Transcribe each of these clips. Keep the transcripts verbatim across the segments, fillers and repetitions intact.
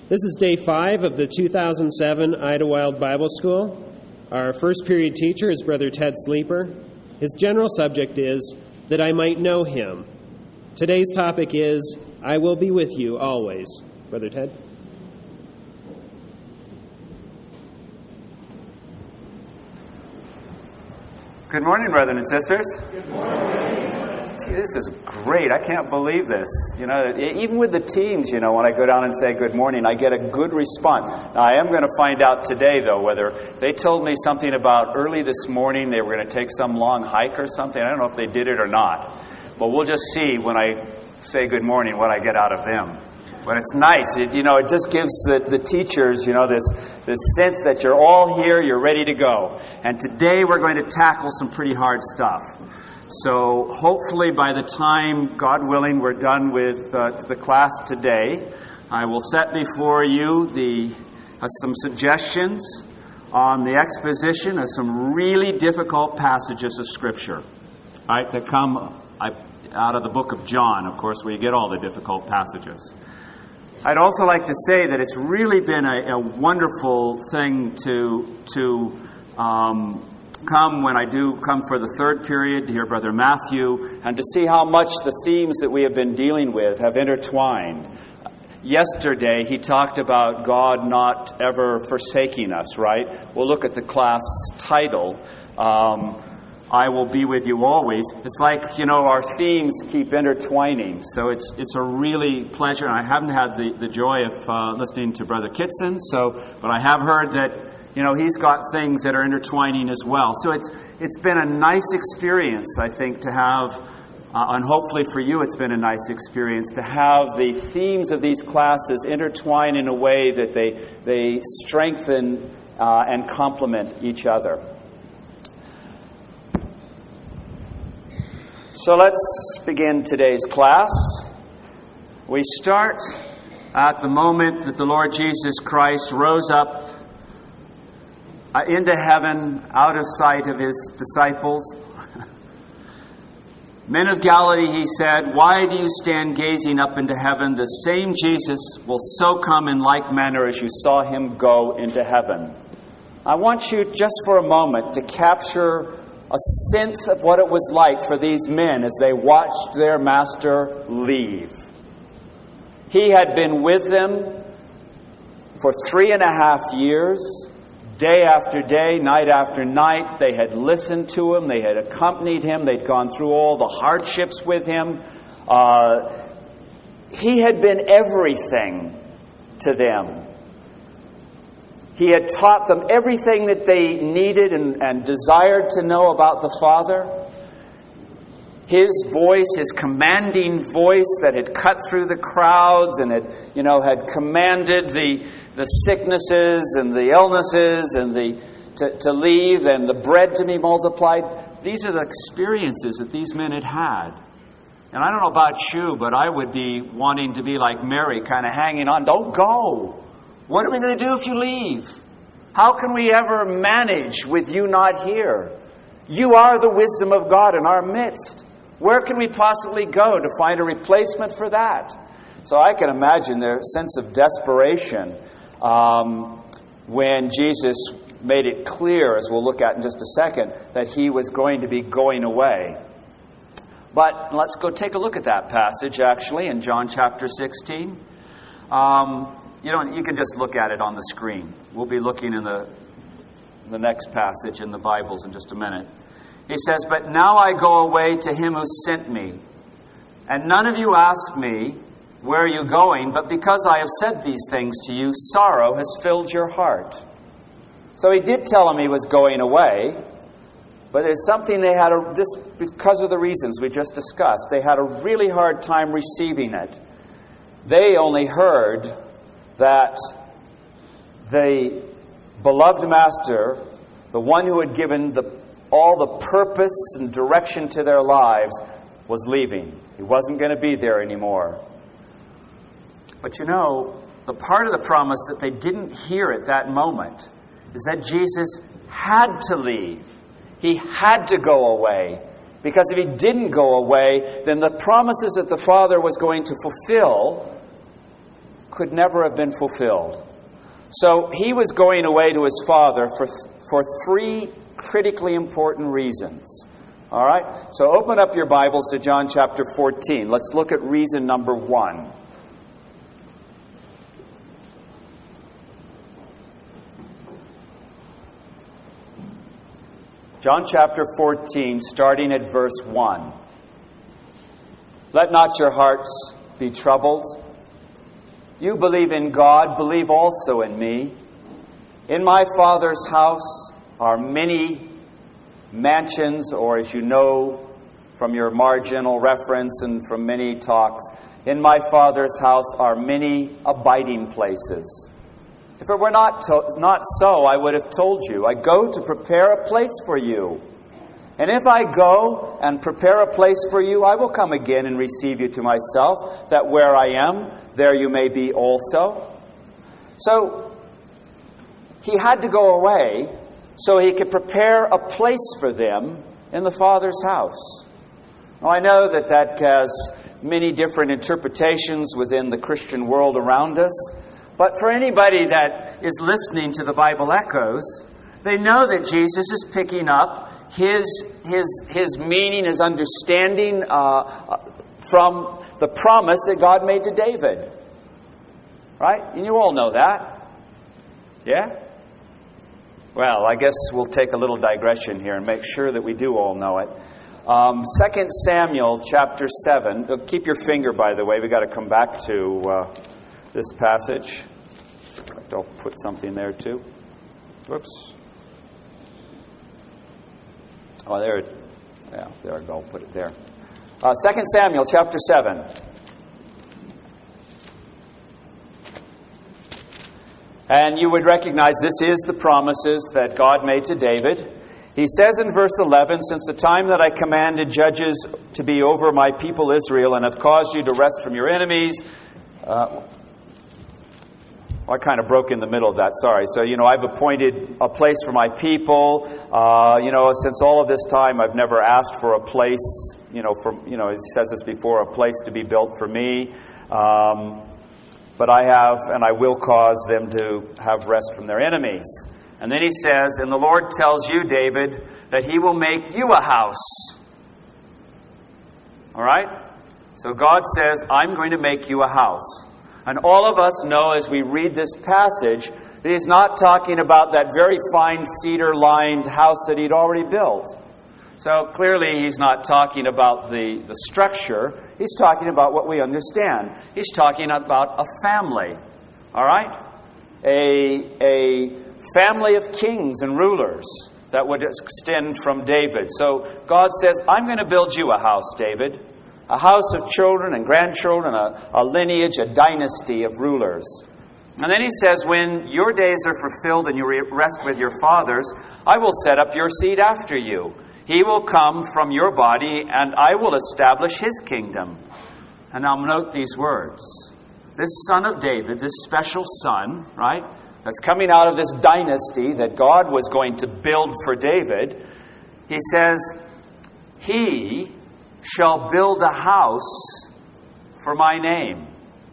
This is day five of the two thousand seven Idlewild Bible School. Our first period teacher is Brother Ted Sleeper. His general subject is, that I might know him. Today's topic is, I will be with you always. Brother Ted? Good morning, brethren and sisters. Good morning. See, this is great. I can't believe this. You know, even with the teams, you know, when I go down and say good morning, I get a good response. Now, I am going to find out today, though, whether they told me something about early this morning they were going to take some long hike or something. I don't know if they did it or not. But we'll just see when I say good morning what I get out of them. But it's nice. It, you know, it just gives the, the teachers, you know, this, this sense that you're all here, you're ready to go. And today we're going to tackle some pretty hard stuff. So hopefully by the time, God willing, we're done with uh, the class today, I will set before you the uh, some suggestions on the exposition of some really difficult passages of Scripture, right, that come I, out of the book of John, of course, where you get all the difficult passages. I'd also like to say that it's really been a, a wonderful thing to to um, come when I do come for the third period to hear Brother Matthew and to see how much the themes that we have been dealing with have intertwined. Yesterday, he talked about God not ever forsaking us, right? We'll look at the class title, um, I will be with you always. It's like, you know, our themes keep intertwining. So it's it's a really pleasure. And I haven't had the, the joy of uh, listening to Brother Kitson, so but I have heard that, you know, he's got things that are intertwining as well. So it's it's been a nice experience, I think, to have, uh, and hopefully for you it's been a nice experience, to have the themes of these classes intertwine in a way that they, they strengthen uh, and complement each other. So let's begin today's class. We start at the moment that the Lord Jesus Christ rose up uh, into heaven, out of sight of his disciples. Men of Galilee, he said, why do you stand gazing up into heaven? The same Jesus will so come in like manner as you saw him go into heaven. I want you just for a moment to capture a sense of what it was like for these men as they watched their master leave. He had been with them for three and a half years, day after day, night after night. They had listened to him. They had accompanied him. They'd gone through all the hardships with him. Uh, he had been everything to them. He had taught them everything that they needed and, and desired to know about the Father. His voice, his commanding voice that had cut through the crowds and had, you know, had commanded the the sicknesses and the illnesses and the to, to leave and the bread to be multiplied. These are the experiences that these men had had. And I don't know about you, but I would be wanting to be like Mary, kind of hanging on. Don't go. What are we going to do if you leave? How can we ever manage with you not here? You are the wisdom of God in our midst. Where can we possibly go to find a replacement for that? So I can imagine their sense of desperation um, when Jesus made it clear, as we'll look at in just a second, that he was going to be going away. But let's go take a look at that passage, actually, in John chapter sixteen. Um... You know, you can just look at it on the screen. We'll be looking in the the next passage in the Bibles in just a minute. He says, but now I go away to him who sent me. And none of you ask me, where are you going? But because I have said these things to you, sorrow has filled your heart. So he did tell him he was going away. But there's something they had, a, just because of the reasons we just discussed, they had a really hard time receiving it. They only heard that the beloved Master, the one who had given the, all the purpose and direction to their lives, was leaving. He wasn't going to be there anymore. But you know, the part of the promise that they didn't hear at that moment is that Jesus had to leave. He had to go away. Because if he didn't go away, then the promises that the Father was going to fulfill could never have been fulfilled. So he was going away to his Father for, for three critically important reasons. All right? So open up your Bibles to John chapter fourteen. Let's look at reason number one. John chapter fourteen, starting at verse one. Let not your hearts be troubled. You believe in God, believe also in me. In my Father's house are many mansions, or as you know from your marginal reference and from many talks, in my Father's house are many abiding places. If it were not to, not so, I would have told you, I go to prepare a place for you. And if I go and prepare a place for you, I will come again and receive you to myself, that where I am, there you may be also. So, he had to go away so he could prepare a place for them in the Father's house. Now, I know that that has many different interpretations within the Christian world around us. But for anybody that is listening to the Bible Echoes, they know that Jesus is picking up his his his meaning, his understanding uh, from the promise that God made to David. Right? And you all know that. Yeah? Well, I guess we'll take a little digression here and make sure that we do all know it. Um, Second Samuel chapter seven. Keep your finger, by the way. We've got to come back to Uh, this passage. I'll put something there too. Whoops. Oh, there it. Yeah, there I go. Put it there. Uh, Second Samuel chapter seven. And you would recognize this is the promises that God made to David. He says in verse eleven, since the time that I commanded judges to be over my people Israel and have caused you to rest from your enemies. Uh, I kind of broke in the middle of that, sorry. So, you know, I've appointed a place for my people. Uh, you know, since all of this time, I've never asked for a place, you know, for, you know, it says this before, a place to be built for me. Um, but I have, and I will cause them to have rest from their enemies. And then he says, and the Lord tells you, David, that he will make you a house. All right? So God says, I'm going to make you a house. And all of us know as we read this passage that he's not talking about that very fine cedar-lined house that he'd already built. So clearly he's not talking about the, the structure. He's talking about what we understand. He's talking about a family. All right? A, a family of kings and rulers that would extend from David. So God says, I'm going to build you a house, David. A house of children and grandchildren, a, a lineage, a dynasty of rulers. And then he says, when your days are fulfilled and you rest with your fathers, I will set up your seed after you. He will come from your body, and I will establish his kingdom. And now note these words. This son of David, this special son, right, that's coming out of this dynasty that God was going to build for David, he says, he shall build a house for my name.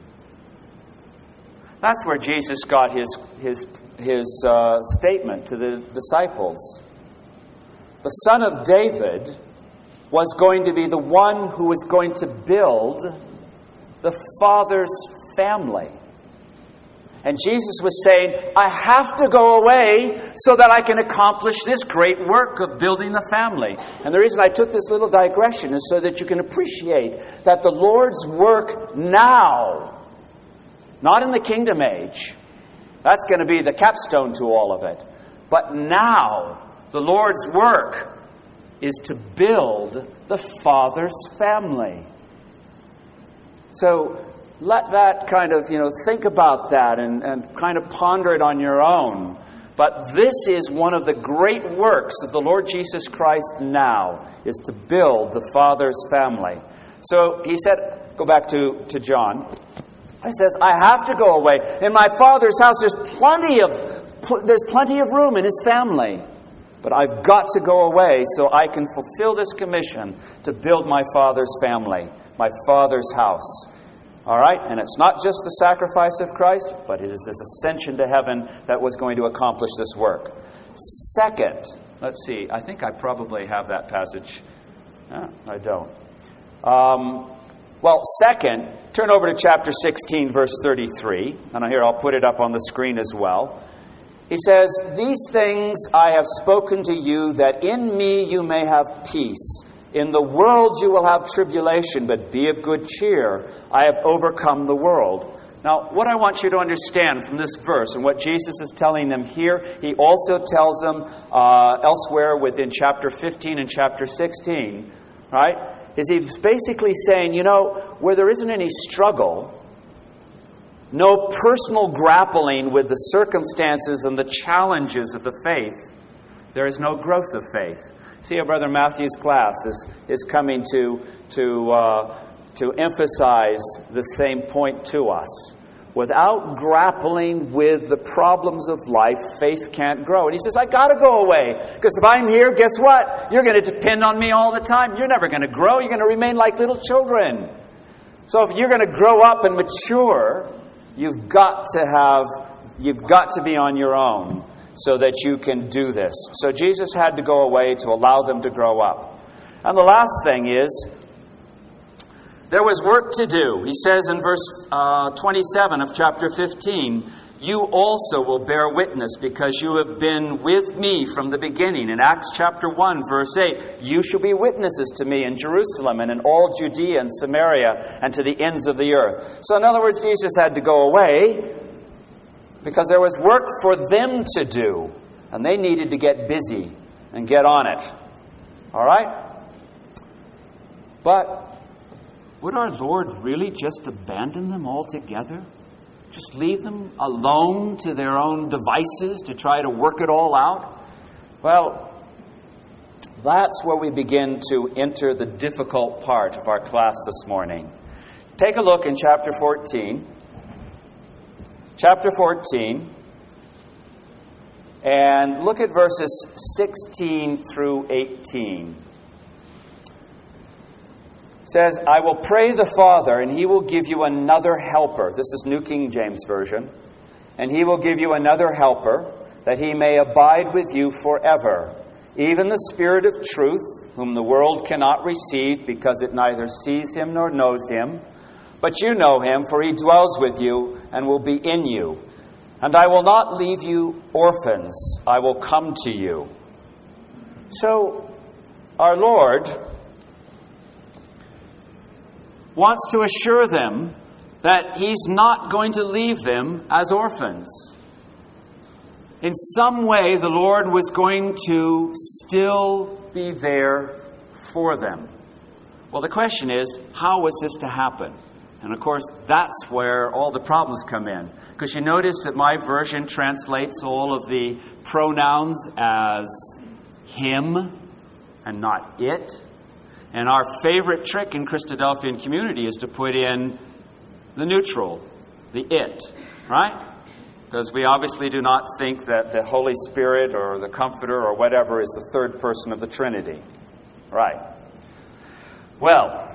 That's where Jesus got his his his uh, statement to the disciples. The son of David was going to be the one who was going to build the Father's family. And Jesus was saying, I have to go away so that I can accomplish this great work of building the family. And the reason I took this little digression is so that you can appreciate that the Lord's work now, not in the kingdom age, that's going to be the capstone to all of it, but now the Lord's work is to build the Father's family. So let that kind of, you know, think about that and, and kind of ponder it on your own. But this is one of the great works of the Lord Jesus Christ now, is to build the Father's family. So he said, go back to, to John. He says, I have to go away. In my Father's house, there's plenty of pl- there's plenty of room in his family. But I've got to go away so I can fulfill this commission to build my Father's family, my Father's house. All right? And it's not just the sacrifice of Christ, but it is this ascension to heaven that was going to accomplish this work. Second, let's see, I think I probably have that passage. No, I don't. Um, well, second, turn over to chapter sixteen, verse thirty-three. And here, I'll put it up on the screen as well. He says, "These things I have spoken to you, that in me you may have peace. In the world you will have tribulation, but be of good cheer. I have overcome the world." Now, what I want you to understand from this verse and what Jesus is telling them here, he also tells them uh, elsewhere within chapter fifteen and chapter sixteen, right? Is he's basically saying, you know, where there isn't any struggle, no personal grappling with the circumstances and the challenges of the faith, there is no growth of faith. See how Brother Matthew's class is, is coming to, to, uh, to emphasize the same point to us. Without grappling with the problems of life, faith can't grow. And he says, I got to go away. Because if I'm here, guess what? You're going to depend on me all the time. You're never going to grow. You're going to remain like little children. So if you're going to grow up and mature, you've got to have, you've got to be on your own so that you can do this. So Jesus had to go away to allow them to grow up. And the last thing is, there was work to do. He says in verse uh, twenty-seven of chapter fifteen, "You also will bear witness because you have been with me from the beginning." In Acts chapter one, verse eight, "You shall be witnesses to me in Jerusalem and in all Judea and Samaria and to the ends of the earth." So in other words, Jesus had to go away because there was work for them to do. And they needed to get busy and get on it. All right? But would our Lord really just abandon them altogether? Just leave them alone to their own devices to try to work it all out? Well, that's where we begin to enter the difficult part of our class this morning. Take a look in chapter fourteen. Chapter fourteen. And look at verses sixteen through eighteen. It says, "I will pray the Father, and he will give you another helper." This is New King James Version. "And he will give you another helper, that he may abide with you forever. Even the Spirit of truth, whom the world cannot receive, because it neither sees him nor knows him. But you know him, for he dwells with you and will be in you. And I will not leave you orphans. I will come to you." So, our Lord wants to assure them that he's not going to leave them as orphans. In some way, the Lord was going to still be there for them. Well, the question is, how was this to happen? And of course, that's where all the problems come in. Because you notice that my version translates all of the pronouns as him and not it. And our favorite trick in Christadelphian community is to put in the neutral, the it, right? Because we obviously do not think that the Holy Spirit or the Comforter or whatever is the third person of the Trinity. Right. Well,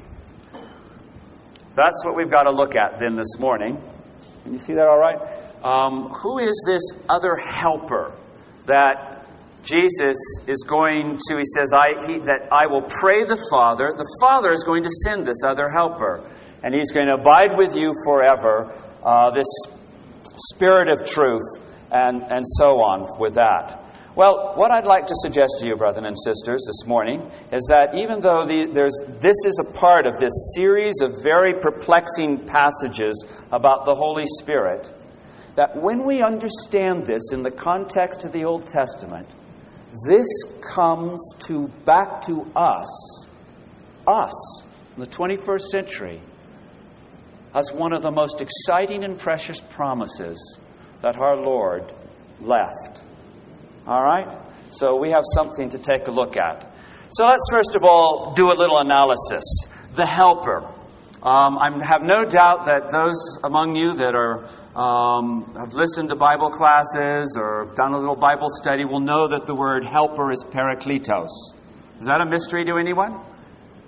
that's what we've got to look at then this morning. Can you see that all right? Um, who is this other helper that Jesus is going to, he says, I, he, that I will pray the Father. The Father is going to send this other helper. And he's going to abide with you forever. Uh, this Spirit of truth and, and so on with that. Well, what I'd like to suggest to you, brethren and sisters, this morning is that even though the, there's, this is a part of this series of very perplexing passages about the Holy Spirit, that when we understand this in the context of the Old Testament, this comes to back to us, us, in the twenty-first century, as one of the most exciting and precious promises that our Lord left. All right? So we have something to take a look at. So let's first of all do a little analysis. The helper. Um, I have no doubt that those among you that are um, have listened to Bible classes or done a little Bible study will know that the word helper is parakletos. Is that a mystery to anyone?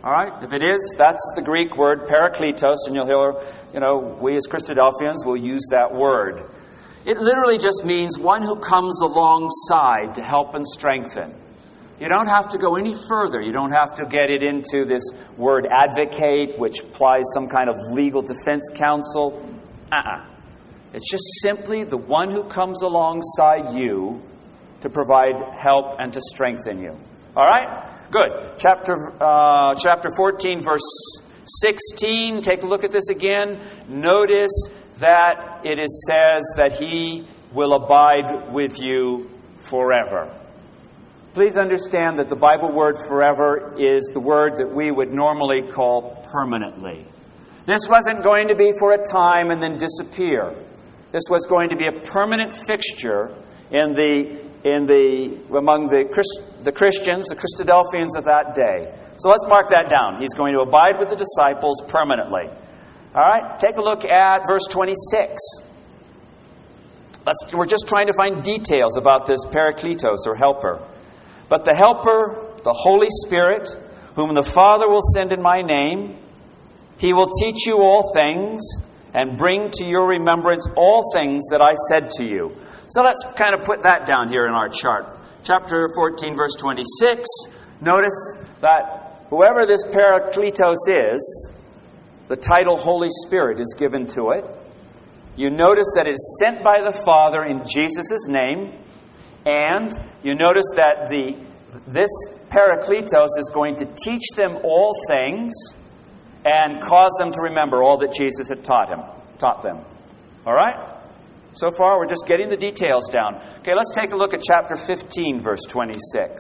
All right? If it is, that's the Greek word parakletos, and you'll hear, you know, we as Christadelphians will use that word. It literally just means one who comes alongside to help and strengthen. You don't have to go any further. You don't have to get it into this word advocate, which implies some kind of legal defense counsel. Uh-uh. It's just simply the one who comes alongside you to provide help and to strengthen you. All right? Good. Chapter uh, chapter fourteen, verse sixteen. Take a look at this again. Notice that it is says that He will abide with you forever. Please understand that the Bible word forever is the word that we would normally call permanently. This wasn't going to be for a time and then disappear. This was going to be a permanent fixture in the in the among the Christ, the Christians, the Christadelphians of that day. So let's mark that down. He's going to abide with the disciples permanently. All right, take a look at verse twenty-six. Let's, we're just trying to find details about this Parakletos or helper. But the helper, the Holy Spirit, whom the Father will send in my name, He will teach you all things and bring to your remembrance all things that I said to you. So let's kind of put that down here in our chart. Chapter fourteen, verse twenty-six. Notice that whoever this Parakletos is, the title Holy Spirit is given to it. You notice that it is sent by the Father in Jesus' name. And you notice that the this Parakletos is going to teach them all things and cause them to remember all that Jesus had taught him, taught them. All right? So far, we're just getting the details down. Okay, let's take a look at chapter fifteen, verse twenty-six.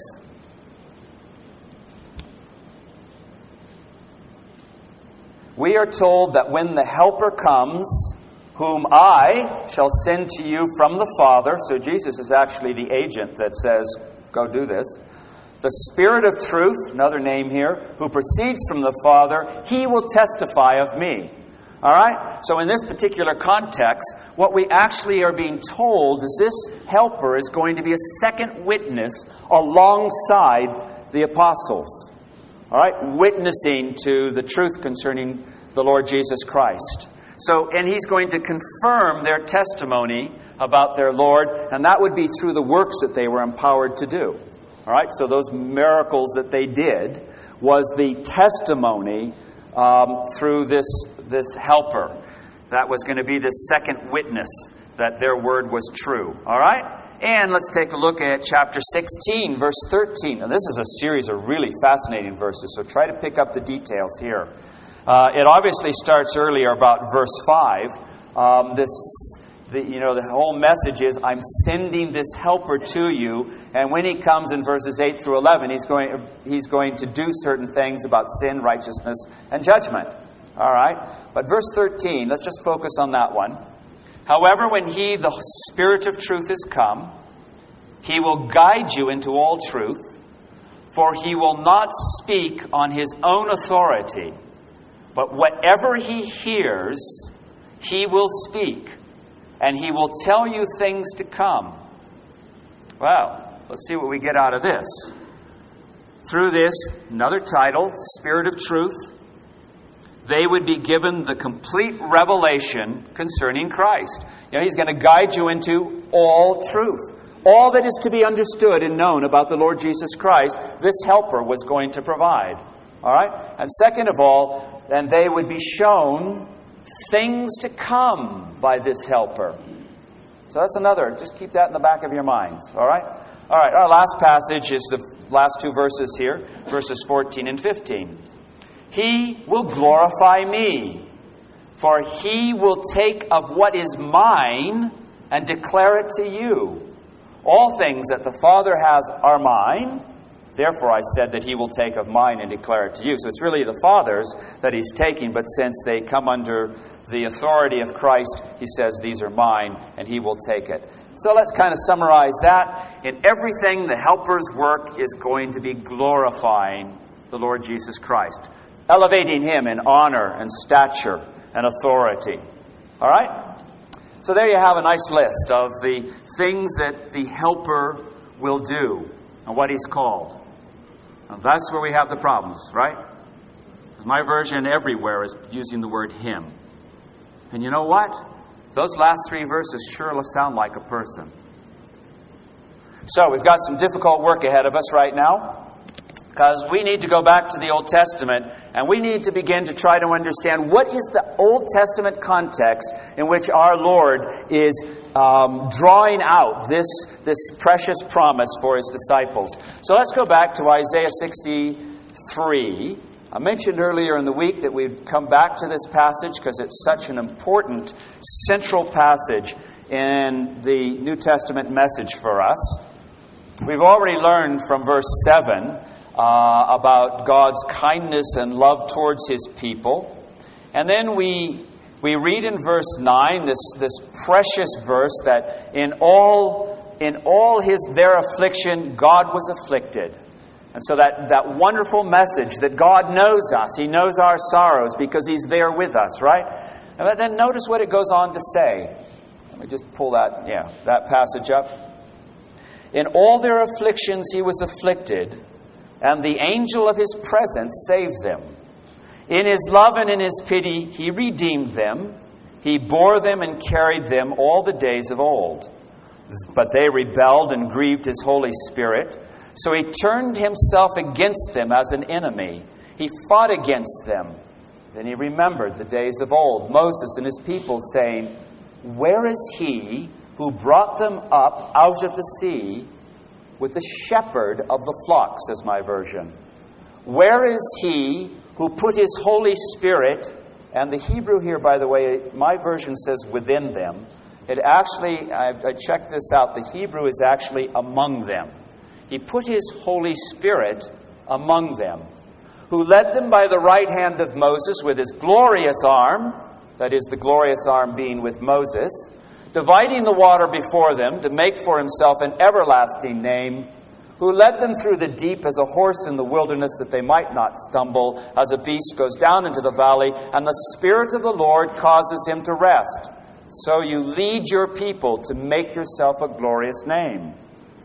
We are told that when the Helper comes, whom I shall send to you from the Father, so Jesus is actually the agent that says, go do this. The Spirit of truth, another name here, who proceeds from the Father, He will testify of me. All right? So in this particular context, what we actually are being told is this helper is going to be a second witness alongside the apostles. All right? Witnessing to the truth concerning the Lord Jesus Christ. So, and He's going to confirm their testimony about their Lord, and that would be through the works that they were empowered to do. All right? So those miracles that they did was the testimony um, through this this helper that was going to be this second witness that their word was true. All right? And let's take a look at chapter sixteen, verse thirteen. Now, this is a series of really fascinating verses, so try to pick up the details here. Uh, it obviously starts earlier about verse five. Um, this, the, you know, the whole message is, I'm sending this helper to you, and when he comes in verses eight through eleven, he's going, he's going to do certain things about sin, righteousness, and judgment. All right? But verse thirteen, let's just focus on that one. However, when He, the Spirit of truth, is come, He will guide you into all truth, for He will not speak on His own authority, but whatever He hears, He will speak, and He will tell you things to come. Well, let's see what we get out of this. Through this, another title, Spirit of Truth, they would be given the complete revelation concerning Christ. You know, He's going to guide you into all truth. All that is to be understood and known about the Lord Jesus Christ, this helper was going to provide. All right? And second of all, then they would be shown things to come by this helper. So that's another. Just keep that in the back of your minds. All right? All right. Our last passage is the last two verses here, verses fourteen and fifteen. He will glorify me, for He will take of what is mine and declare it to you. All things that the Father has are mine. Therefore I said that He will take of mine and declare it to you. So it's really the Father's that He's taking, but since they come under the authority of Christ, He says, these are mine, and He will take it. So let's kind of summarize that. In everything, the helper's work is going to be glorifying the Lord Jesus Christ, elevating Him in honor and stature and authority. All right? So there you have a nice list of the things that the helper will do and what He's called. And that's where we have the problems, right? My version everywhere is using the word him. And you know what? Those last three verses sure sound like a person. So we've got some difficult work ahead of us right now, because we need to go back to the Old Testament and we need to begin to try to understand what is the Old Testament context in which our Lord is um, drawing out this, this precious promise for His disciples. So let's go back to Isaiah sixty-three. I mentioned earlier in the week that we'd come back to this passage because it's such an important central passage in the New Testament message for us. We've already learned from verse seven uh, about God's kindness and love towards His people. And then we we read in verse nine this, this precious verse that in all in all his their affliction God was afflicted. And so that, that wonderful message that God knows us. He knows our sorrows because He's there with us, right? And then notice what it goes on to say. Let me just pull that, yeah, that passage up. In all their afflictions He was afflicted, and the angel of His presence saved them. In His love and in His pity He redeemed them. He bore them and carried them all the days of old. But they rebelled and grieved His Holy Spirit. So He turned Himself against them as an enemy. He fought against them. Then He remembered the days of old, Moses and his people, saying, Where is He who brought them up out of the sea with the shepherd of the flock, says my version. Where is He who put His Holy Spirit, and the Hebrew here, by the way, my version says within them. It actually, I, I checked this out, the Hebrew is actually among them. He put His Holy Spirit among them, who led them by the right hand of Moses with His glorious arm, that is, the glorious arm being with Moses, dividing the water before them to make for Himself an everlasting name, who led them through the deep as a horse in the wilderness that they might not stumble, as a beast goes down into the valley, and the Spirit of the Lord causes him to rest. So you lead your people to make yourself a glorious name.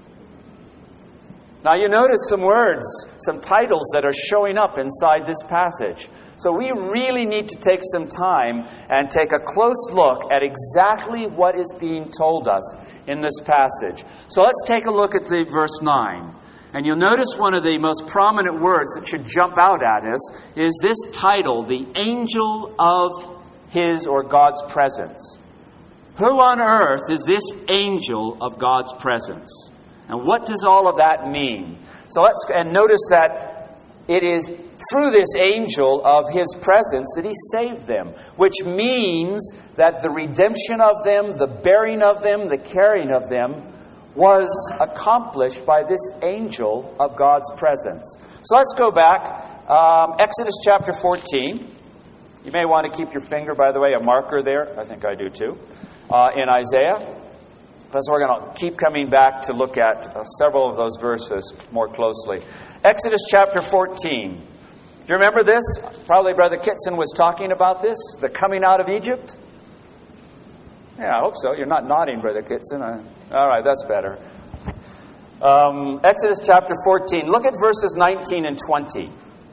Now you notice some words, some titles that are showing up inside this passage. So we really need to take some time and take a close look at exactly what is being told us in this passage. So let's take a look at the verse nine. And you'll notice one of the most prominent words that should jump out at us is this title, the angel of His or God's presence. Who on earth is this angel of God's presence? And what does all of that mean? So let's and notice that it is through this angel of His presence that He saved them, which means that the redemption of them, the bearing of them, the carrying of them was accomplished by this angel of God's presence. So let's go back. Um, Exodus chapter fourteen. You may want to keep your finger, by the way, a marker there. I think I do too. Uh, in Isaiah. Because we're going to keep coming back to look at uh, several of those verses more closely. Exodus chapter fourteen. Do you remember this? Probably Brother Kitson was talking about this, the coming out of Egypt. Yeah, I hope so. You're not nodding, Brother Kitson. Uh, all right, that's better. Um, Exodus chapter fourteen. Look at verses nineteen and twenty.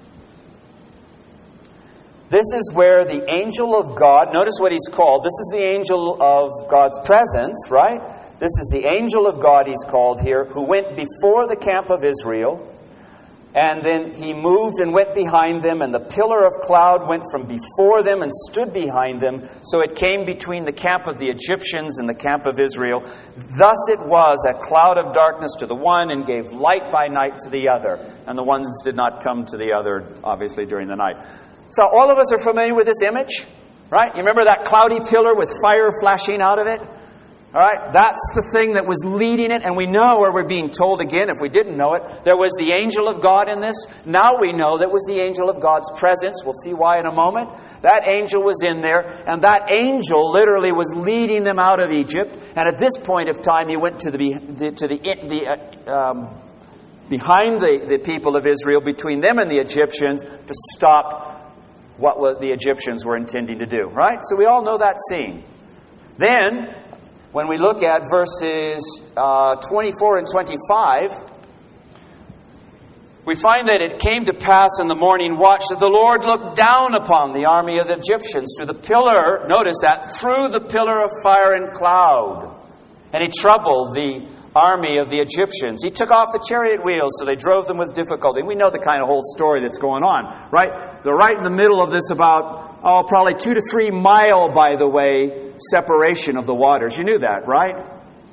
This is where the angel of God, notice what he's called. This is the angel of God's presence, right? This is the angel of God he's called here, who went before the camp of Israel. And then he moved and went behind them, and the pillar of cloud went from before them and stood behind them. So it came between the camp of the Egyptians and the camp of Israel. Thus it was a cloud of darkness to the one and gave light by night to the other. And the ones did not come to the other, obviously, during the night. So all of us are familiar with this image, right? You remember that cloudy pillar with fire flashing out of it? All right, that's the thing that was leading it, and we know, or we're being told again, if we didn't know it, there was the angel of God in this. Now we know that was the angel of God's presence. We'll see why in a moment. That angel was in there, and that angel literally was leading them out of Egypt. And at this point of time, he went to the to the, the uh, um, behind the, the people of Israel, between them and the Egyptians, to stop what the Egyptians were intending to do. Right? So we all know that scene. Then, when we look at verses uh, twenty-four and twenty-five, We find that it came to pass in the morning watch that the Lord looked down upon the army of the Egyptians through the pillar, notice that, through the pillar of fire and cloud. And he troubled the army of the Egyptians. He took off the chariot wheels, so they drove them with difficulty. We know the kind of whole story that's going on, right? They're right in the middle of this about, oh, probably two to three mile, by the way, separation of the waters. You knew that, right?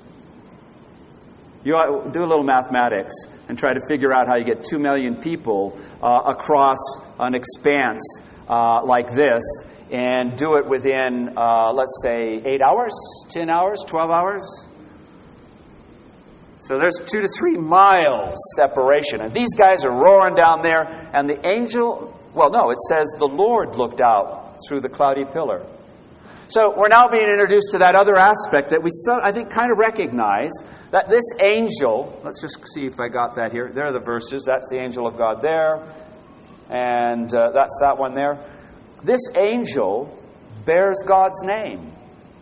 You do a little mathematics and try to figure out how you get two million people uh, across an expanse uh, like this, and do it within, uh, let's say, eight hours, ten hours, twelve hours. So there's two to three miles separation. And these guys are roaring down there, and the angel, well, no, it says the Lord looked out through the cloudy pillar. So we're now being introduced to that other aspect that we, so, I think, kind of recognize, that this angel, let's just see if I got that here. There are the verses. That's the angel of God there. And uh, that's that one there. This angel bears God's name.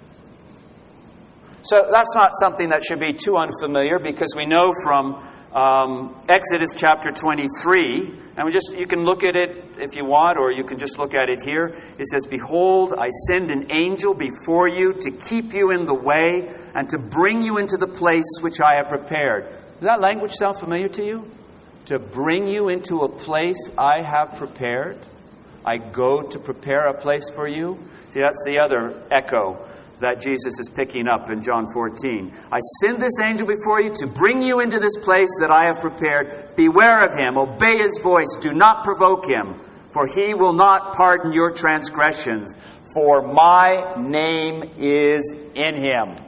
So that's not something that should be too unfamiliar, because we know from um, Exodus chapter twenty-three, and we just you can look at it if you want, or you can just look at it here. It says, "Behold, I send an angel before you to keep you in the way and to bring you into the place which I have prepared." Does that language sound familiar to you? To bring you into a place I have prepared. I go to prepare a place for you. See, that's the other echo that Jesus is picking up in John fourteen. I send this angel before you to bring you into this place that I have prepared. Beware of him. Obey his voice. Do not provoke him, for he will not pardon your transgressions. For my name is in him.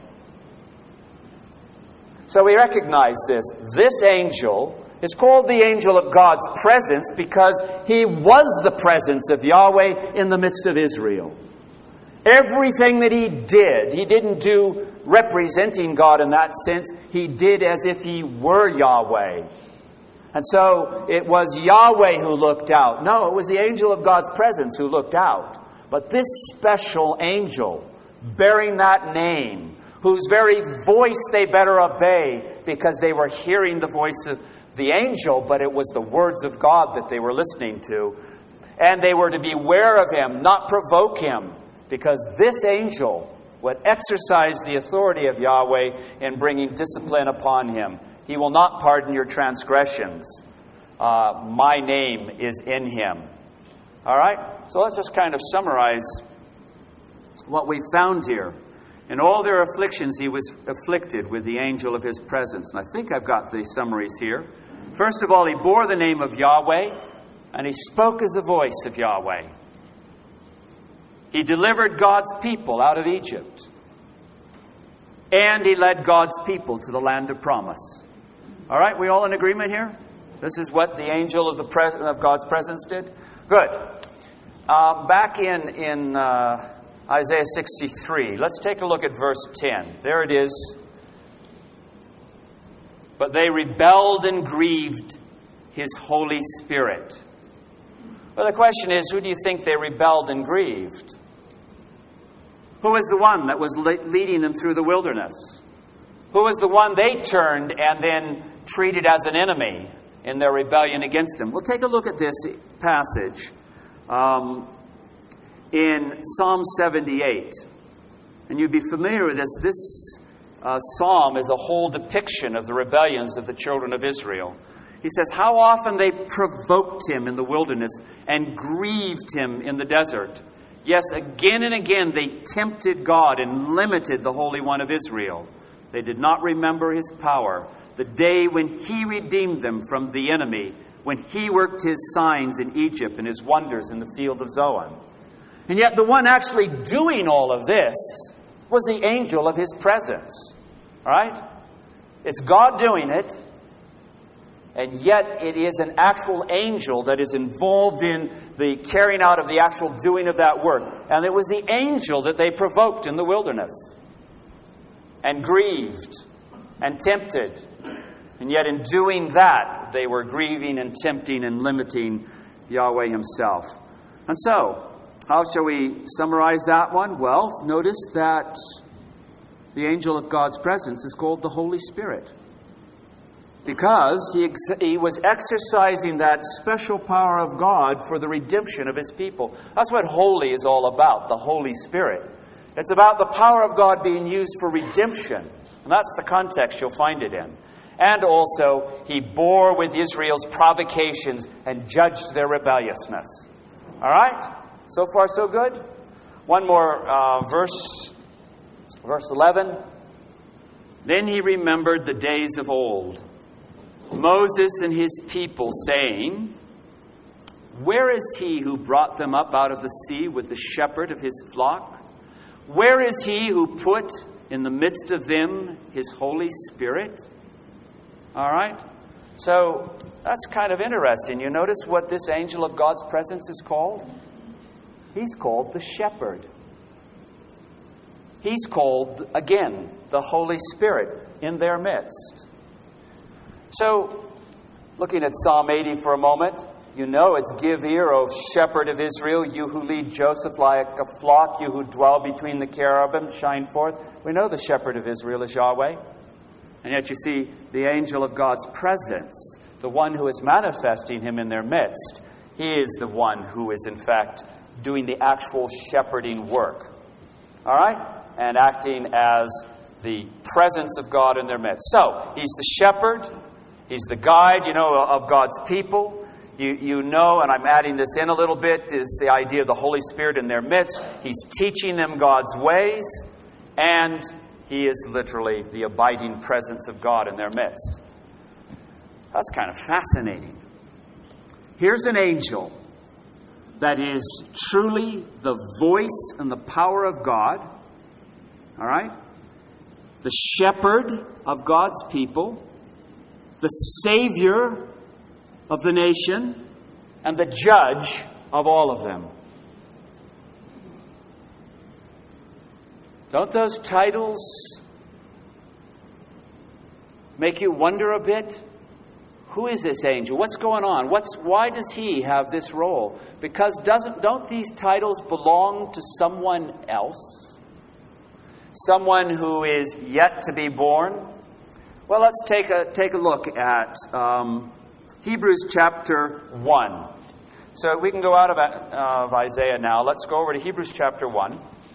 So we recognize this. This angel is called the angel of God's presence because he was the presence of Yahweh in the midst of Israel. Everything that he did, he didn't do representing God in that sense. He did as if he were Yahweh. And so it was Yahweh who looked out. No, it was the angel of God's presence who looked out. But this special angel, bearing that name, whose very voice they better obey because they were hearing the voice of the angel, but it was the words of God that they were listening to. And they were to beware of him, not provoke him, because this angel would exercise the authority of Yahweh in bringing discipline upon him. He will not pardon your transgressions. Uh, my name is in him. All right? So let's just kind of summarize what we found here. In all their afflictions, he was afflicted with the angel of his presence. And I think I've got the summaries here. First of all, he bore the name of Yahweh, and he spoke as the voice of Yahweh. He delivered God's people out of Egypt. And he led God's people to the land of promise. All right, we all in agreement here? This is what the angel of the pres- of God's presence did? Good. Uh, back in, in uh, Isaiah sixty-three, let's take a look at verse ten. There it is. But they rebelled and grieved his Holy Spirit. Well, the question is, who do you think they rebelled and grieved? Who was the one that was le- leading them through the wilderness? Who was the one they turned and then treated as an enemy in their rebellion against him? Well, take a look at this passage um, in Psalm seventy-eight. And you'd be familiar with this. This uh, psalm is a whole depiction of the rebellions of the children of Israel. He says, how often they provoked him in the wilderness and grieved him in the desert. Yes, again and again they tempted God and limited the Holy One of Israel. They did not remember his power, the day when he redeemed them from the enemy, when he worked his signs in Egypt and his wonders in the field of Zoan. And yet the one actually doing all of this was the angel of his presence. All right? It's God doing it. And yet it is an actual angel that is involved in the carrying out of the actual doing of that work. And it was the angel that they provoked in the wilderness and grieved and tempted. And yet in doing that, they were grieving and tempting and limiting Yahweh himself. And so, how shall we summarize that one? Well, notice that the angel of God's presence is called the Holy Spirit. Because he, ex- he was exercising that special power of God for the redemption of his people. That's what holy is all about, the Holy Spirit. It's about the power of God being used for redemption. And that's the context you'll find it in. And also, he bore with Israel's provocations and judged their rebelliousness. All right? So far, so good? One more uh, verse, verse eleven. Then he remembered the days of old, Moses and his people, saying, where is he who brought them up out of the sea with the shepherd of his flock? Where is he who put in the midst of them his Holy Spirit? All right? So that's kind of interesting. You notice what this angel of God's presence is called? He's called the shepherd. He's called, again, the Holy Spirit in their midst. So, looking at Psalm eighty for a moment, you know it's give ear, O shepherd of Israel, you who lead Joseph like a flock, you who dwell between the cherubim, shine forth. We know the shepherd of Israel is Yahweh. And yet you see the angel of God's presence, the one who is manifesting him in their midst, he is the one who is in fact doing the actual shepherding work. All right? And acting as the presence of God in their midst. So, he's the shepherd. He's the guide, you know, of God's people. You, you know, and I'm adding this in a little bit, is the idea of the Holy Spirit in their midst. He's teaching them God's ways. And he is literally the abiding presence of God in their midst. That's kind of fascinating. Here's an angel that is truly the voice and the power of God. All right? The shepherd of God's people, the Savior of the nation, and the judge of all of them. Don't those titles make you wonder a bit? Who is this angel? What's going on? What's why does he have this role? Because doesn't don't these titles belong to someone else? Someone who is yet to be born? Well, let's take a take a look at um, Hebrews chapter one. So we can go out of, uh, of Isaiah now. Let's go over to Hebrews chapter one.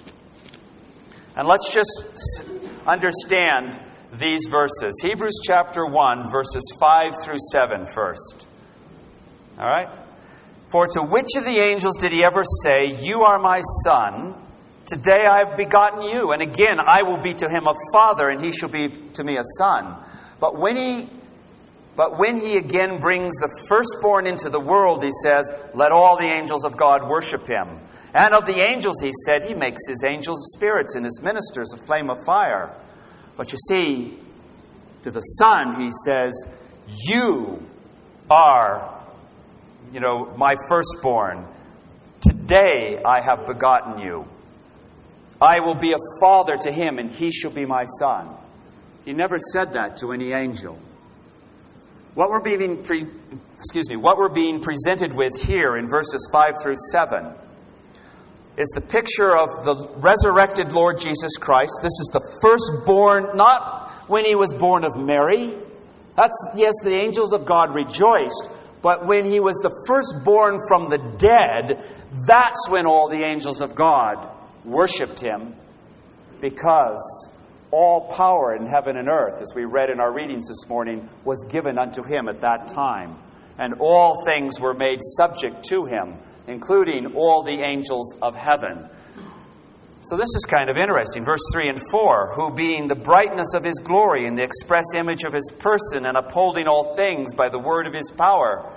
And let's just understand these verses. Hebrews chapter one, verses five through seven first. All right? For to which of the angels did he ever say, you are my son, today I have begotten you, and again I will be to him a father, and he shall be to me a son. But when he but when he again brings the firstborn into the world, he says, let all the angels of God worship him. And of the angels, he said, he makes his angels spirits and his ministers a flame of fire. But you see, to the Son, he says, you are, you know, my firstborn. Today I have begotten you. I will be a father to him, and he shall be my son. He never said that to any angel. What we're being, pre- excuse me, what we're being presented with here in verses five through seven is the picture of the resurrected Lord Jesus Christ. This is the firstborn, not when he was born of Mary. That's, yes, the angels of God rejoiced. But when he was the firstborn from the dead, that's when all the angels of God worshipped him, because all power in heaven and earth, as we read in our readings this morning, was given unto him at that time. And all things were made subject to him, including all the angels of heaven. So this is kind of interesting. Verse three and four, who being the brightness of his glory and the express image of his person, and upholding all things by the word of his power,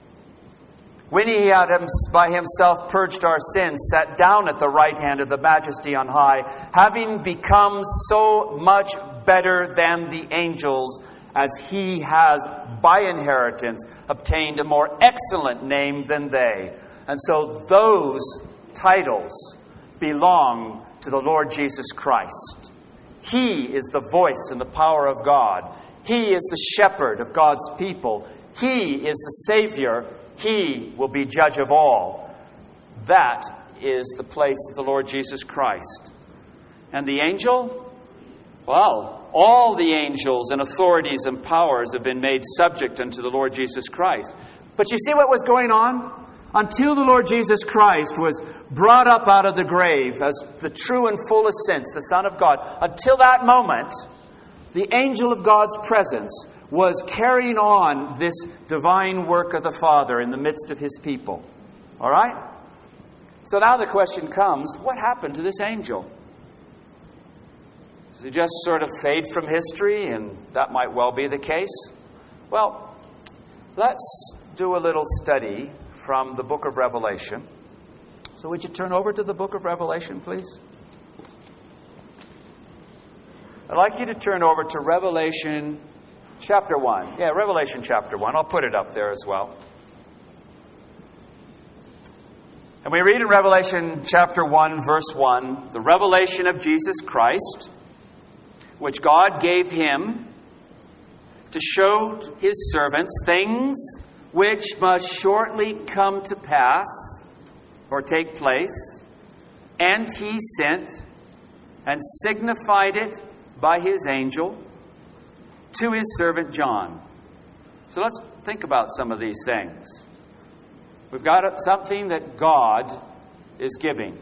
when he had by himself purged our sins, sat down at the right hand of the majesty on high, having become so much better than the angels, as he has by inheritance obtained a more excellent name than they. And so those titles belong to the Lord Jesus Christ. He is the voice and the power of God. He is the shepherd of God's people. He is the Savior. He will be judge of all. That is the place of the Lord Jesus Christ. And the angel? Well, all the angels and authorities and powers have been made subject unto the Lord Jesus Christ. But you see what was going on? Until the Lord Jesus Christ was brought up out of the grave as the true and fullest sense, the Son of God, until that moment, the angel of God's presence was carrying on this divine work of the Father in the midst of His people. All right? So now the question comes, what happened to this angel? Does he just sort of fade from history? And that might well be the case. Well, let's do a little study from the book of Revelation. So would you turn over to the book of Revelation, please? I'd like you to turn over to Revelation chapter one. Yeah, Revelation chapter one. I'll put it up there as well. And we read in Revelation chapter one, verse one, the revelation of Jesus Christ, which God gave Him to show His servants things which must shortly come to pass or take place. And He sent and signified it by His angel to His servant John. So let's think about some of these things. We've got something that God is giving.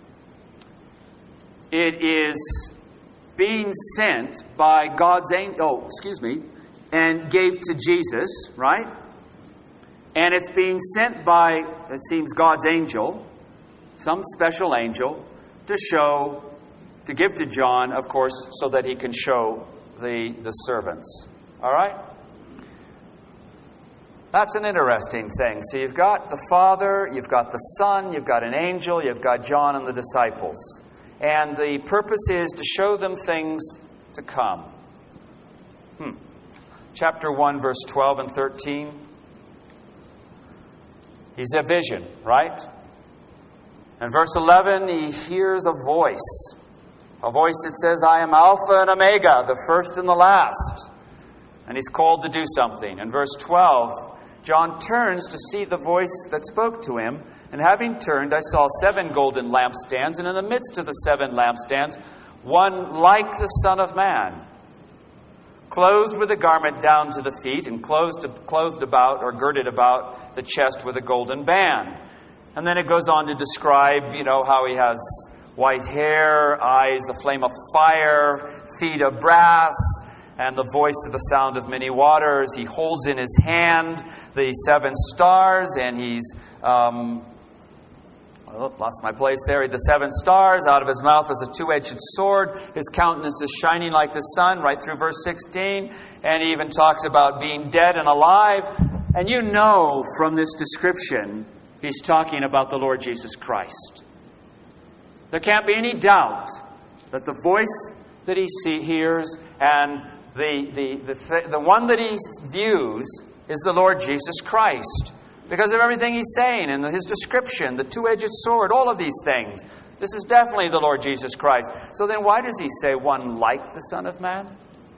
It is being sent by God's angel, oh, excuse me, and gave to Jesus, right? And it's being sent by, it seems, God's angel, some special angel, to show, to give to John, of course, so that he can show the, the servants. All right? That's an interesting thing. So you've got the Father, you've got the Son, you've got an angel, you've got John and the disciples. And the purpose is to show them things to come. Hmm. Chapter one, verse twelve and thirteen. He's a vision, right? And verse eleven, he hears a voice. A voice that says, I am Alpha and Omega, the first and the last. And he's called to do something. In verse twelve, John turns to see the voice that spoke to him. And having turned, I saw seven golden lampstands. And in the midst of the seven lampstands, one like the Son of Man, clothed with a garment down to the feet, and clothed, clothed about or girded about the chest with a golden band. And then it goes on to describe, you know, how he has white hair, eyes, the flame of fire, feet of brass, and the voice of the sound of many waters. He holds in his hand the seven stars, and he's, um, oh, lost my place there. The seven stars, out of his mouth is a two-edged sword. His countenance is shining like the sun, right through verse sixteen. And he even talks about being dead and alive. And you know from this description, he's talking about the Lord Jesus Christ. There can't be any doubt that the voice that he see, hears and the, the, the, the one that he views is the Lord Jesus Christ. Because of everything he's saying and his description, the two-edged sword, all of these things. This is definitely the Lord Jesus Christ. So then why does he say one like the Son of Man?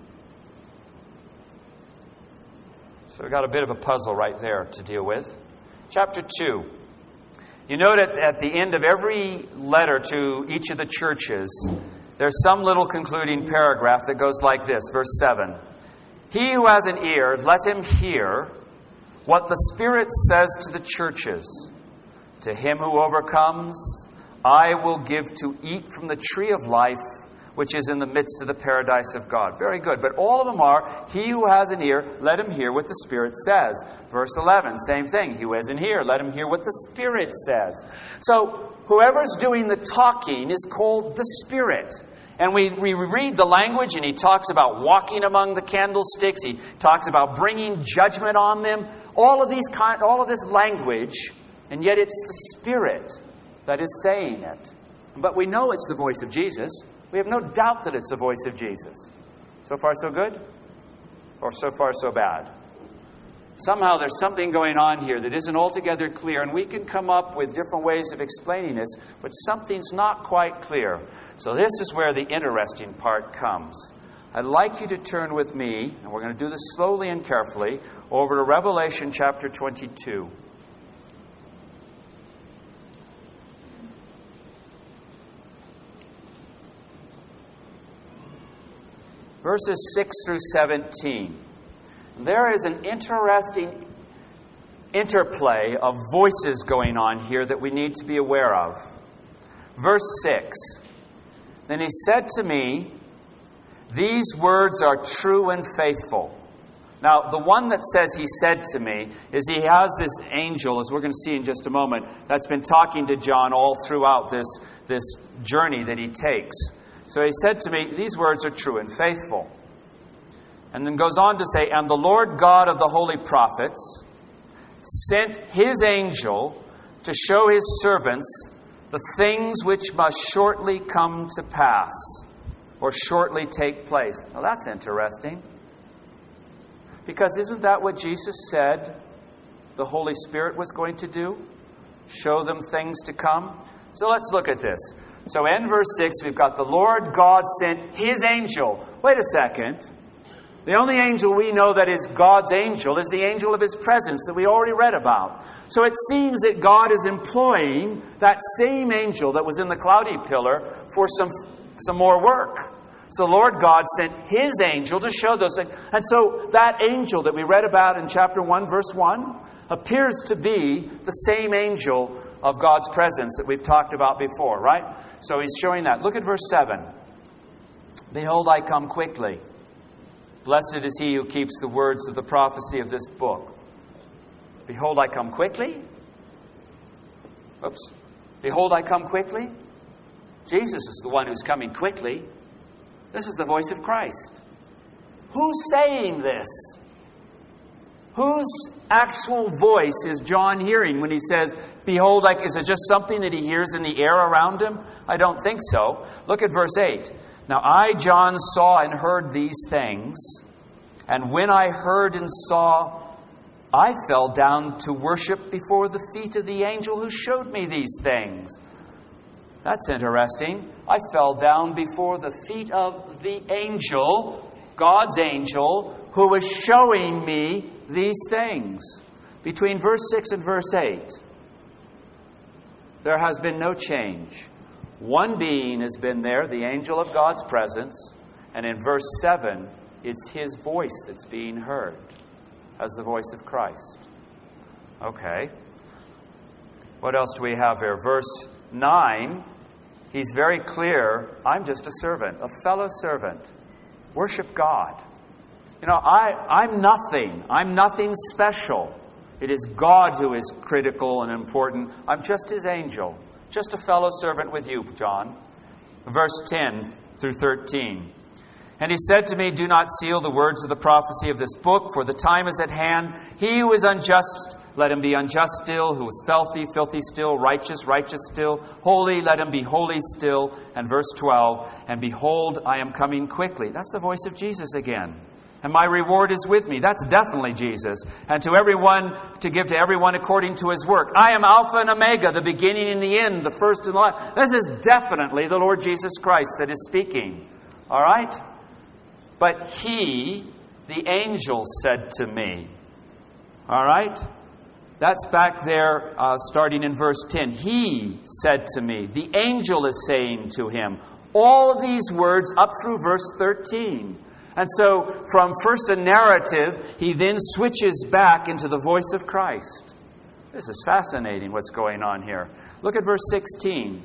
So we've got a bit of a puzzle right there to deal with. Chapter two. You note that at the end of every letter to each of the churches, there's some little concluding paragraph that goes like this, verse seven. He who has an ear, let him hear what the Spirit says to the churches. To him who overcomes, I will give to eat from the tree of life, which is in the midst of the paradise of God. Very good. But all of them are, he who has an ear, let him hear what the Spirit says. Verse eleven, same thing. He who has an ear, let him hear what the Spirit says. So whoever's doing the talking is called the Spirit. And we, we read the language, and he talks about walking among the candlesticks. He talks about bringing judgment on them. All of these, all of this language, and yet it's the Spirit that is saying it. But we know it's the voice of Jesus. We have no doubt that it's the voice of Jesus. So far, so good? Or so far, so bad? Somehow there's something going on here that isn't altogether clear, and we can come up with different ways of explaining this, but something's not quite clear. So this is where the interesting part comes. I'd like you to turn with me, and we're going to do this slowly and carefully, over to Revelation chapter twenty-two. verses six through seventeen. There is an interesting interplay of voices going on here that we need to be aware of. Verse six. Then he said to me, "These words are true and faithful." Now, the one that says he said to me is he has this angel, as we're going to see in just a moment, that's been talking to John all throughout this, this journey that he takes. So he said to me, "These words are true and faithful." And then goes on to say, "And the Lord God of the holy prophets sent his angel to show his servants the things which must shortly come to pass," or shortly take place. Now that's interesting. Because isn't that what Jesus said the Holy Spirit was going to do? Show them things to come? So let's look at this. So in verse six, we've got the Lord God sent his angel. Wait a second. The only angel we know that is God's angel is the angel of his presence that we already read about. So it seems that God is employing that same angel that was in the cloudy pillar for some, some more work. So Lord God sent his angel to show those things. And so that angel that we read about in chapter one, verse one, appears to be the same angel of God's presence that we've talked about before, right? So he's showing that. Look at verse seven. "Behold, I come quickly. Blessed is he who keeps the words of the prophecy of this book." Behold, I come quickly? Oops. Behold, I come quickly? Jesus is the one who's coming quickly. This is the voice of Christ. Who's saying this? Whose actual voice is John hearing when he says, "Behold, like," is it just something that he hears in the air around him? I don't think so. Look at verse eight. "Now I, John, saw and heard these things, and when I heard and saw, I fell down to worship before the feet of the angel who showed me these things." That's interesting. I fell down before the feet of the angel, God's angel, who was showing me these things. Between verse six and verse eight, there has been no change. One being has been there, the angel of God's presence, and in verse seven, it's his voice that's being heard as the voice of Christ. Okay. What else do we have here? Verse nine, he's very clear, "I'm just a servant, a fellow servant. Worship God." You know, I, I'm nothing. I'm nothing special. It is God who is critical and important. I'm just his angel. Just a fellow servant with you, John. Verse ten through thirteen. "And he said to me, 'Do not seal the words of the prophecy of this book, for the time is at hand. He who is unjust, let him be unjust still. Who is filthy, filthy still. Righteous, righteous still. Holy, let him be holy still.'" And verse twelve, "And behold, I am coming quickly." That's the voice of Jesus again. "And my reward is with me." That's definitely Jesus. "And to everyone, to give to everyone according to his work. I am Alpha and Omega, the beginning and the end, the first and the last." This is definitely the Lord Jesus Christ that is speaking. All right? "But he, the angel, said to me." All right? That's back there uh, starting in verse ten. "He said to me." The angel is saying to him. All of these words up through verse thirteen. And so from first a narrative, he then switches back into the voice of Christ. This is fascinating what's going on here. Look at verse sixteen.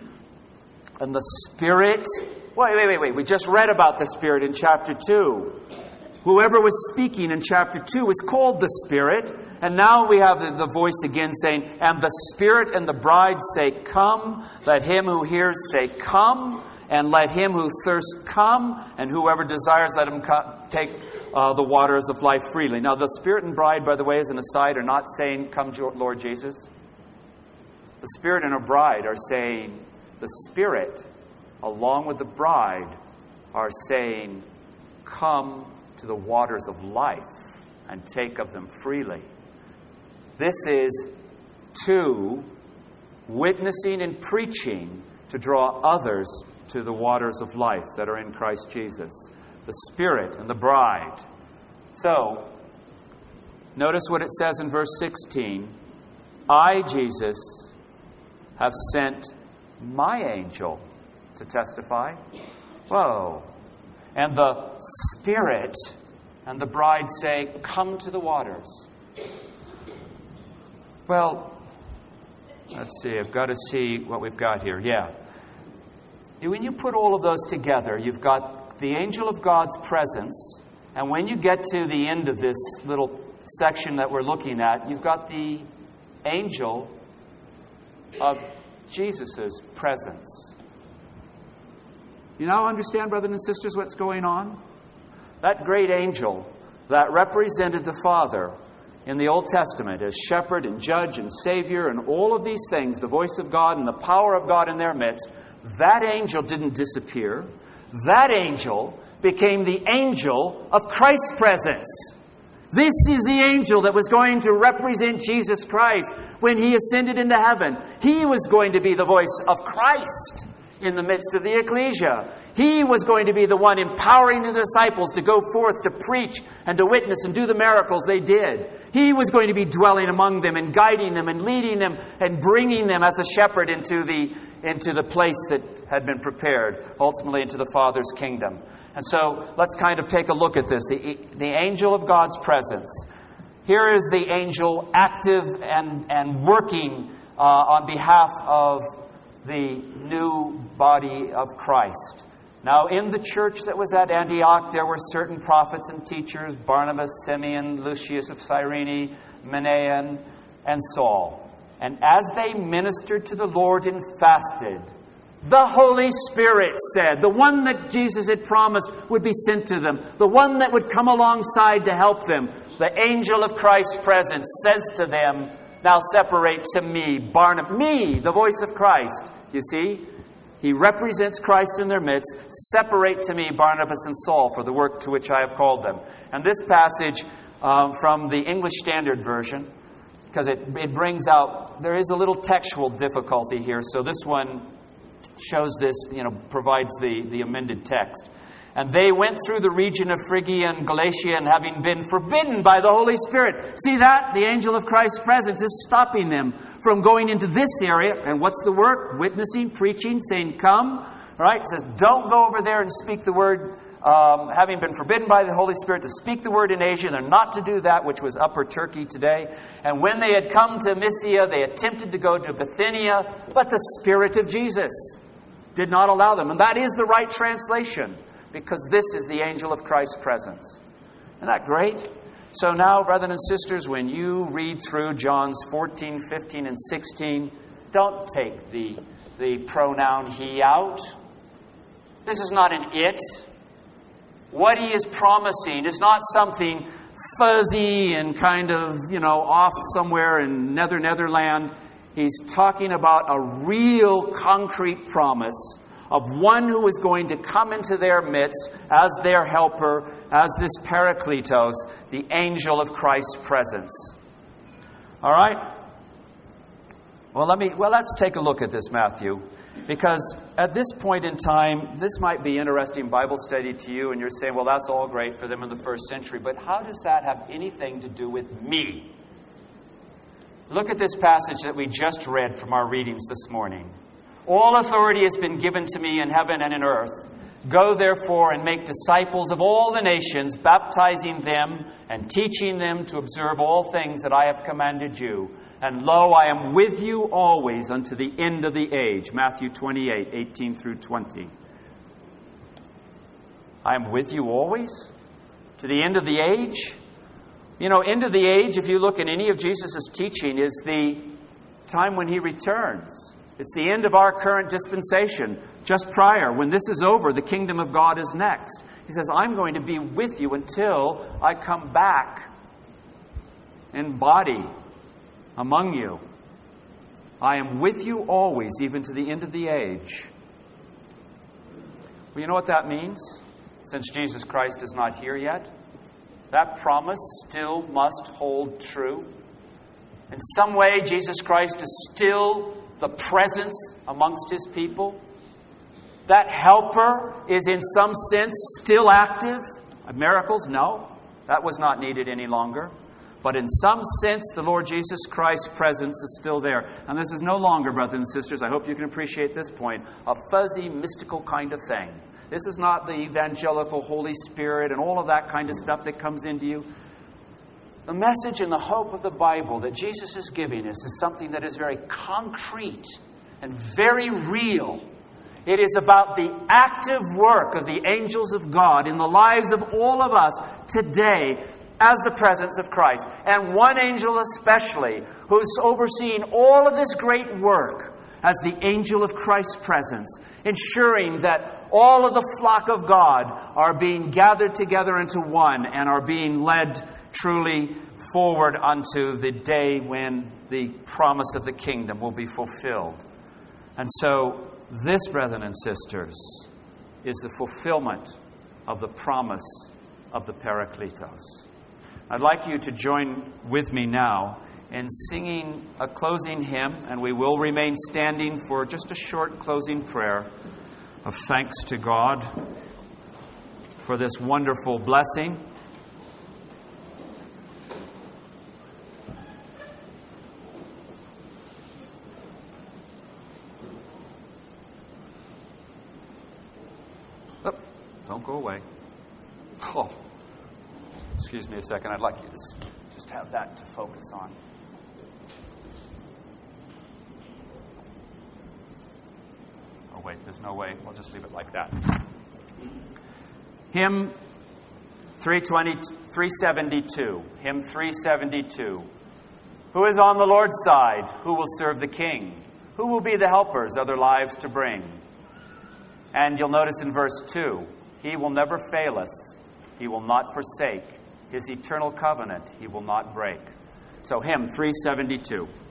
"And the Spirit..." Wait, wait, wait, wait. We just read about the Spirit in chapter two. Whoever was speaking in chapter two was called the Spirit. And now we have the, the voice again saying, "And the Spirit and the bride say, 'Come.' Let him who hears say, 'Come.' And let him who thirsts come. And whoever desires, let him co- take uh, the waters of life freely." Now the Spirit and bride, by the way, as an aside, are not saying, "Come, Lord Jesus." The Spirit and a bride are saying, the Spirit, along with the bride, are saying, "Come to the waters of life and take of them freely." This is two witnessing and preaching to draw others to the waters of life that are in Christ Jesus. The Spirit and the bride. So, notice what it says in verse sixteen. "I, Jesus, have sent my angel to testify." Whoa. And the Spirit and the bride say, come to the waters. Well, let's see. I've got to see what we've got here. Yeah. When you put all of those together, you've got the angel of God's presence. And when you get to the end of this little section that we're looking at, you've got the angel of Jesus' presence. You now understand, brothers and sisters, what's going on? That great angel that represented the Father in the Old Testament as shepherd and judge and savior and all of these things, the voice of God and the power of God in their midst, that angel didn't disappear. That angel became the angel of Christ's presence. This is the angel that was going to represent Jesus Christ when he ascended into heaven. He was going to be the voice of Christ in the midst of the ecclesia. He was going to be the one empowering the disciples to go forth to preach and to witness and do the miracles they did. He was going to be dwelling among them and guiding them and leading them and bringing them as a shepherd into the, into the place that had been prepared, ultimately into the Father's kingdom. And so let's kind of take a look at this. The, the angel of God's presence. Here is the angel active and, and working uh, on behalf of the new body of Christ. Now, in the church that was at Antioch, there were certain prophets and teachers, Barnabas, Simeon, Lucius of Cyrene, Manaen, and Saul. And as they ministered to the Lord and fasted, the Holy Spirit said, the one that Jesus had promised would be sent to them, the one that would come alongside to help them, the angel of Christ's presence says to them, now separate to me, Barnabas, me, the voice of Christ. You see, he represents Christ in their midst. Separate to me Barnabas and Saul for the work to which I have called them. And this passage um, from the English Standard Version, because it, it brings out, there is a little textual difficulty here. So this one shows this, you know, provides the, the amended text. And they went through the region of Phrygia and Galatia, and having been forbidden by the Holy Spirit. See that? The angel of Christ's presence is stopping them from going into this area. And what's the work? Witnessing, preaching, saying, come. All right? It says, don't go over there and speak the word. Um, having been forbidden by the Holy Spirit to speak the word in Asia, they're not to do that, which was Upper Turkey today. And when they had come to Mysia, they attempted to go to Bithynia, but the Spirit of Jesus did not allow them. And that is the right translation, because this is the angel of Christ's presence. Isn't that great? So now, brothers and sisters, when you read through John's fourteen, fifteen, and sixteen, don't take the, the pronoun he out. This is not an it. What he is promising is not something fuzzy and kind of, you know, off somewhere in nether netherland. He's talking about a real concrete promise of one who is going to come into their midst as their helper, as this Parakletos, the angel of Christ's presence. All right? Well, let me. Well, let's take a look at this, Matthew, because at this point in time, this might be interesting Bible study to you, and you're saying, well, that's all great for them in the first century, but how does that have anything to do with me? Look at this passage that we just read from our readings this morning. All authority has been given to me in heaven and in earth. Go therefore and make disciples of all the nations, baptizing them and teaching them to observe all things that I have commanded you. And lo, I am with you always unto the end of the age. Matthew twenty-eight, eighteen through twenty. I am with you always? To the end of the age? You know, end of the age, if you look at any of Jesus' teaching, is the time when he returns. It's the end of our current dispensation. Just prior, when this is over, the kingdom of God is next. He says, I'm going to be with you until I come back in body among you. I am with you always, even to the end of the age. Well, you know what that means? Since Jesus Christ is not here yet, that promise still must hold true. In some way, Jesus Christ is still the presence amongst his people. That helper is in some sense still active. Miracles? No. That was not needed any longer. But in some sense, the Lord Jesus Christ's presence is still there. And this is no longer, brothers and sisters, I hope you can appreciate this point, a fuzzy, mystical kind of thing. This is not the evangelical Holy Spirit and all of that kind of stuff that comes into you. The message and the hope of the Bible that Jesus is giving us is something that is very concrete and very real. It is about the active work of the angels of God in the lives of all of us today as the presence of Christ. And one angel especially, who's overseeing all of this great work as the angel of Christ's presence, ensuring that all of the flock of God are being gathered together into one and are being led truly forward unto the day when the promise of the kingdom will be fulfilled. And so, this, brethren and sisters, is the fulfillment of the promise of the Parakletos. I'd like you to join with me now in singing a closing hymn, and we will remain standing for just a short closing prayer of thanks to God for this wonderful blessing. Oh, don't go away. Oh, excuse me a second. I'd like you to just have that to focus on. Oh, wait, there's no way. We'll just leave it like that. Hymn three twenty, three seventy-two. Hymn three seventy-two. Who is on the Lord's side? Who will serve the King? Who will be the helpers other lives to bring? And you'll notice in verse two, He will never fail us. He will not forsake. His eternal covenant He will not break. So hymn three seventy-two.